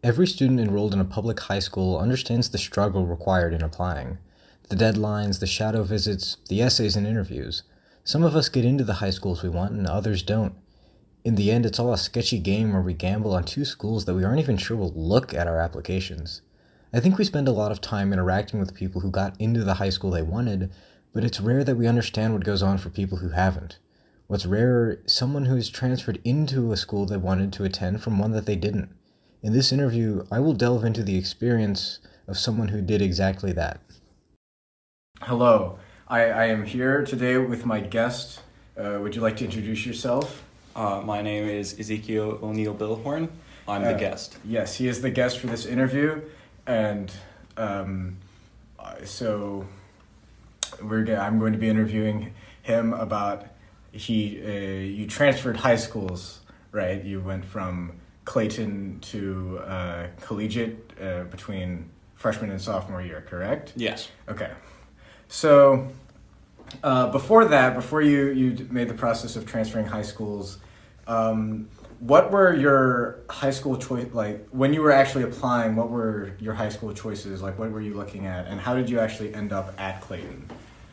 Every student enrolled in a public high school understands the struggle required in applying. The deadlines, the shadow visits, the essays and interviews. Some of us get into the high schools we want and others don't. In the end, it's all a sketchy game where we gamble on two schools that we aren't even sure will look at our applications. I think we spend a lot of time interacting with people who got into the high school they wanted, but it's rare that we understand what goes on for people who haven't. What's rarer, someone who is transferred into a school they wanted to attend from one that they didn't. In this interview, I will delve into the experience of someone who did exactly that. Hello, I am here today with my guest. Would you like to introduce yourself? My name is Ezekiel O'Neill Billhorn. I'm the guest. Yes, he is the guest for this interview, and so I'm going to be interviewing him about you transferred high schools, right? You went from Clayton to collegiate between freshman and sophomore year, correct? Yes. Okay. So before you made the process of transferring high schools, what were your high school choice, like when you were actually applying, what were your high school choices? Like what were you looking at and how did you actually end up at Clayton?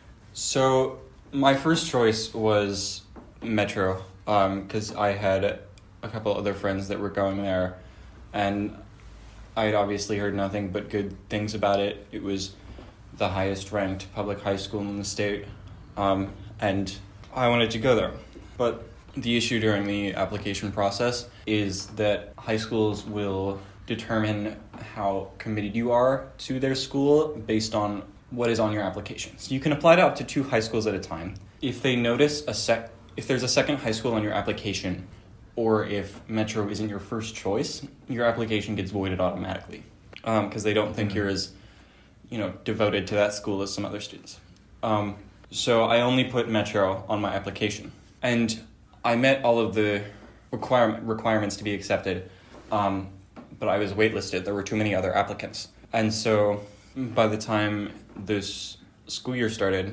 So my first choice was Metro, because I had a couple other friends that were going there, and I had obviously heard nothing but good things about it. It was the highest ranked public high school in the state, and I wanted to go there. But the issue during the application process is that high schools will determine how committed you are to their school based on what is on your application. So you can apply to up to 2 high schools at a time. If they notice if there's a second high school on your application, or if Metro isn't your first choice, your application gets voided automatically, because they don't think you're as, devoted to that school as some other students. So I only put Metro on my application, and I met all of the requirements to be accepted, but I was waitlisted. There were too many other applicants, and so by the time this school year started,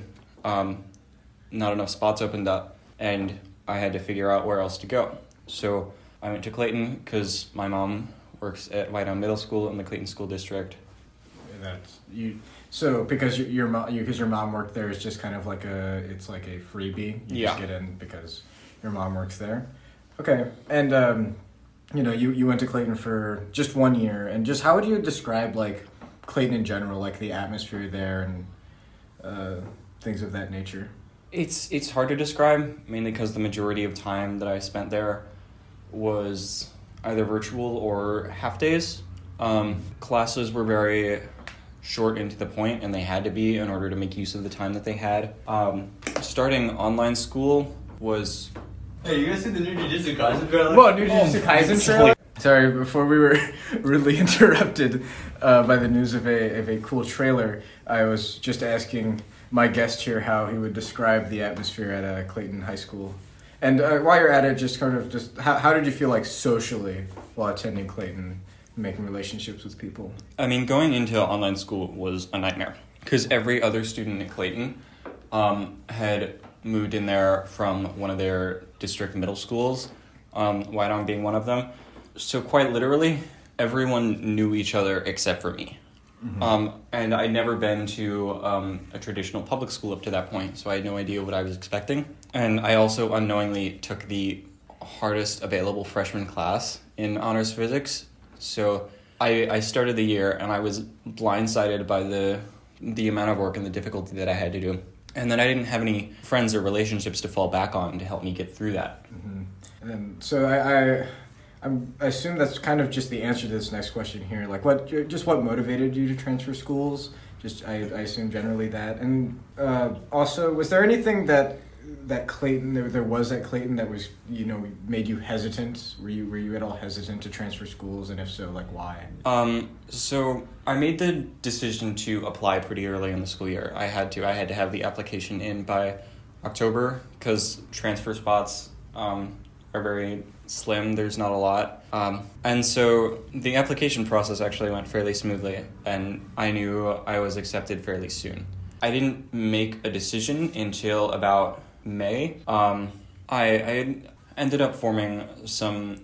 not enough spots opened up, and I had to figure out where else to go. So I went to Clayton because my mom works at White Elm Middle School in the Clayton School District. That's you. So because your mom worked there, it's just kind of like it's like a freebie. You just get in because your mom works there. Okay, and you went to Clayton for just 1 year, and just how would you describe like Clayton in general, like the atmosphere there and things of that nature? It's hard to describe, mainly because the majority of time that I spent there was either virtual or half days. Classes were very short and to the point, and they had to be in order to make use of the time that they had. Starting online school was... Hey, you guys see the new Jujutsu Kaisen trailer? Well, new Jujutsu Kaisen trailer? Sorry, before we were rudely interrupted by the news of a cool trailer, I was just asking my guest here how he would describe the atmosphere at Clayton High School. And while you're at it, how did you feel like socially while attending Clayton, making relationships with people? I mean, going into online school was a nightmare because every other student at Clayton had moved in there from one of their district middle schools, White Elm being one of them. So quite literally, everyone knew each other except for me. Mm-hmm. And I'd never been to a traditional public school up to that point, so I had no idea what I was expecting. And I also unknowingly took the hardest available freshman class in honors physics. So I started the year and I was blindsided by the amount of work and the difficulty that I had to do. And then I didn't have any friends or relationships to fall back on to help me get through that. Mm-hmm. And then, so I assume that's kind of just the answer to this next question here. Like, what motivated you to transfer schools? I assume generally that. And also, was there anything that Clayton there was at Clayton that was made you hesitant? Were you at all hesitant to transfer schools? And if so, like why? So I made the decision to apply pretty early in the school year. I had to have the application in by October because transfer spots are very slim. There's not a lot. And so the application process actually went fairly smoothly, and I knew I was accepted fairly soon. I didn't make a decision until about May. I ended up forming some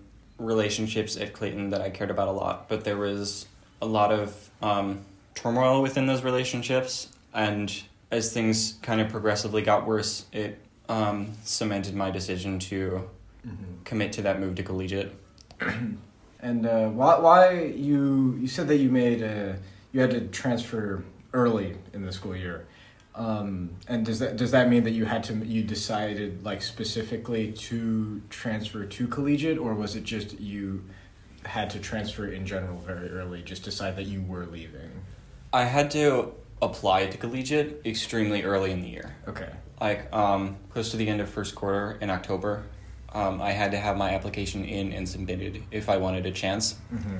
relationships at Clayton that I cared about a lot, but there was a lot of turmoil within those relationships, and as things kind of progressively got worse, it cemented my decision to commit to that move to collegiate. And why you said that you had to transfer early in the school year, and does that mean that you decided like specifically to transfer to collegiate, or was it just you had to transfer in general very early, just decide that you were leaving? I had to apply to collegiate extremely early in the year. Okay. Like close to the end of first quarter in October. I had to have my application in and submitted if I wanted a chance.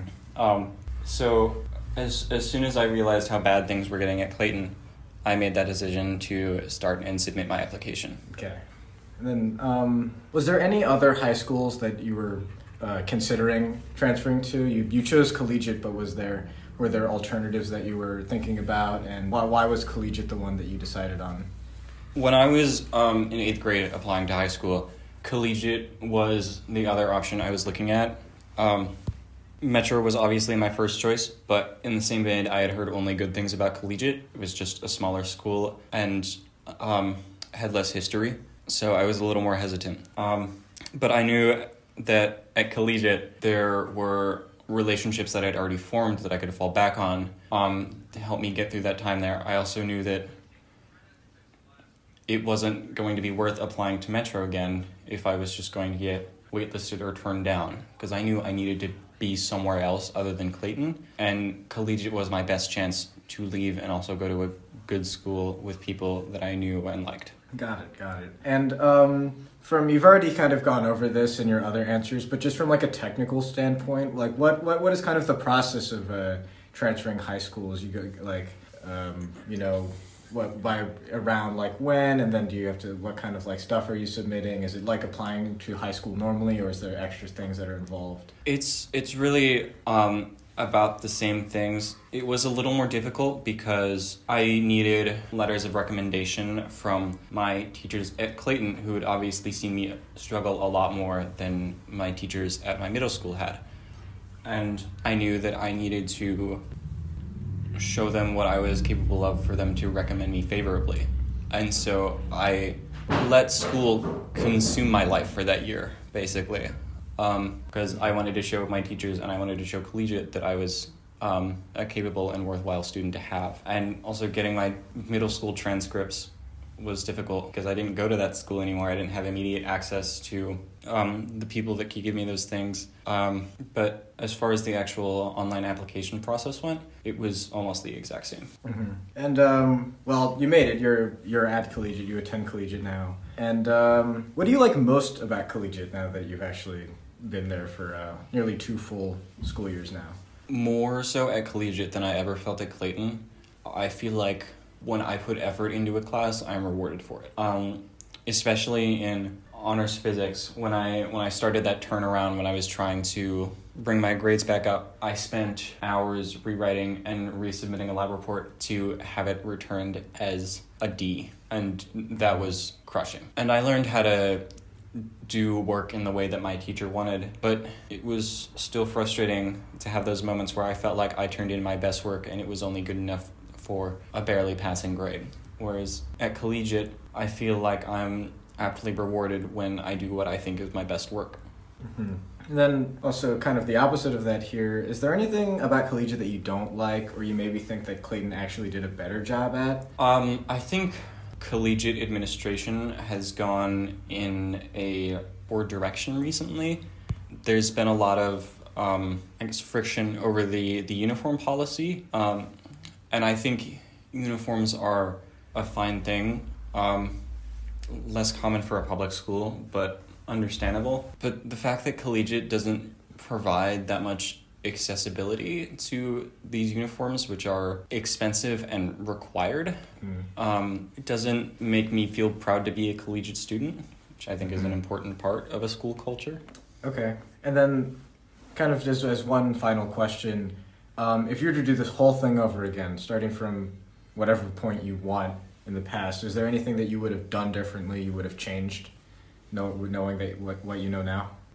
So as soon as I realized how bad things were getting at Clayton, I made that decision to start and submit my application. Okay. And then was there any other high schools that you were considering transferring to? You chose collegiate, but were there alternatives that you were thinking about, and why was collegiate the one that you decided on? When I was in 8th grade applying to high school, collegiate was the other option I was looking at. Metro was obviously my first choice, but in the same vein, I had heard only good things about collegiate. It was just a smaller school and had less history, so I was a little more hesitant. But I knew that at collegiate, there were relationships that I'd already formed that I could fall back on to help me get through that time there. I also knew that it wasn't going to be worth applying to Metro again if I was just going to get waitlisted or turned down, because I knew I needed to be somewhere else other than Clayton, and collegiate was my best chance to leave and also go to a good school with people that I knew and liked. Got it. And you've already kind of gone over this in your other answers, but just from like a technical standpoint, like what is kind of the process of transferring high schools? You go like what by around like when, and then do you have to, what kind of like stuff are you submitting? Is it like applying to high school normally, or is there extra things that are involved? It's really about the same things. It was a little more difficult because I needed letters of recommendation from my teachers at Clayton, who had obviously seen me struggle a lot more than my teachers at my middle school had. And I knew that I needed to show them what I was capable of for them to recommend me favorably. And so I let school consume my life for that year, basically. Because I wanted to show my teachers and I wanted to show collegiate that I was a capable and worthwhile student to have. And also getting my middle school transcripts was difficult because I didn't go to that school anymore. I didn't have immediate access to the people that could give me those things. But as far as the actual online application process went, it was almost the exact same. Mm-hmm. And well, you made it. You're at collegiate. You attend collegiate now. And what do you like most about collegiate now that you've actually been there for nearly 2 full school years now? More so at collegiate than I ever felt at Clayton. I feel like when I put effort into a class, I'm rewarded for it. Especially in honors physics, when I started that turnaround, when I was trying to bring my grades back up, I spent hours rewriting and resubmitting a lab report to have it returned as a D, and that was crushing. And I learned how to do work in the way that my teacher wanted, but it was still frustrating to have those moments where I felt like I turned in my best work and it was only good enough for a barely passing grade. Whereas at collegiate, I feel like I'm aptly rewarded when I do what I think is my best work. Mm-hmm. And then also kind of the opposite of that here, is there anything about collegiate that you don't like, or you maybe think that Clayton actually did a better job at? I think collegiate administration has gone in a poor direction recently. There's been a lot of friction over the uniform policy, and I think uniforms are a fine thing, less common for a public school, but understandable. But the fact that collegiate doesn't provide that much accessibility to these uniforms, which are expensive and required, it doesn't make me feel proud to be a collegiate student, which I think is an important part of a school culture. Okay. And then kind of just as one final question, if you were to do this whole thing over again, starting from whatever point you want in the past, is there anything that you would have done differently, you would have changed, knowing that what you know now?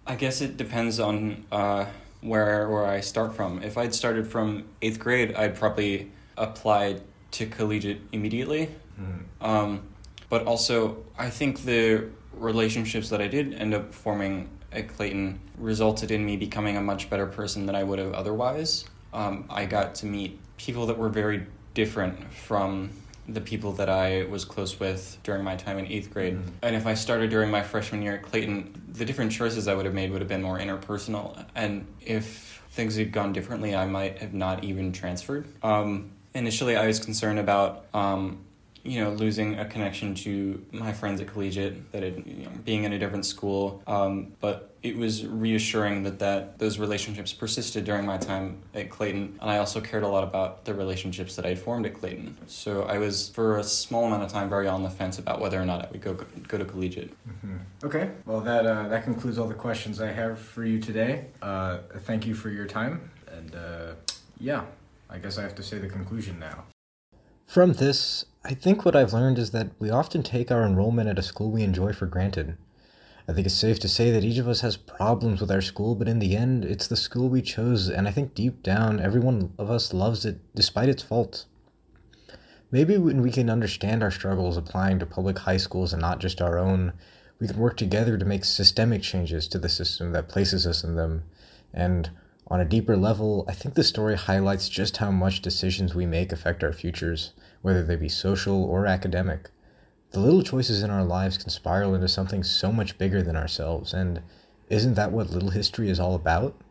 I guess it depends on where I start from. If I'd started from 8th grade, I'd probably apply to collegiate immediately. But also, I think the relationships that I did end up forming at Clayton resulted in me becoming a much better person than I would have otherwise. I got to meet people that were very different from the people that I was close with during my time in 8th grade. And if I started during my freshman year at Clayton, the different choices I would have made would have been more interpersonal. And if things had gone differently, I might have not even transferred. Initially, I was concerned about losing a connection to my friends at collegiate, being in a different school. But it was reassuring that those relationships persisted during my time at Clayton. And I also cared a lot about the relationships that I'd formed at Clayton. So I was, for a small amount of time, very on the fence about whether or not I would go to collegiate. Okay, well, that concludes all the questions I have for you today. Thank you for your time. And I guess I have to say the conclusion now. From this, I think what I've learned is that we often take our enrollment at a school we enjoy for granted. I think it's safe to say that each of us has problems with our school, but in the end, it's the school we chose, and I think deep down, every one of us loves it despite its faults. Maybe when we can understand our struggles applying to public high schools and not just our own, we can work together to make systemic changes to the system that places us in them. And on a deeper level, I think the story highlights just how much decisions we make affect our futures, whether they be social or academic. The little choices in our lives can spiral into something so much bigger than ourselves, and isn't that what Little History is all about?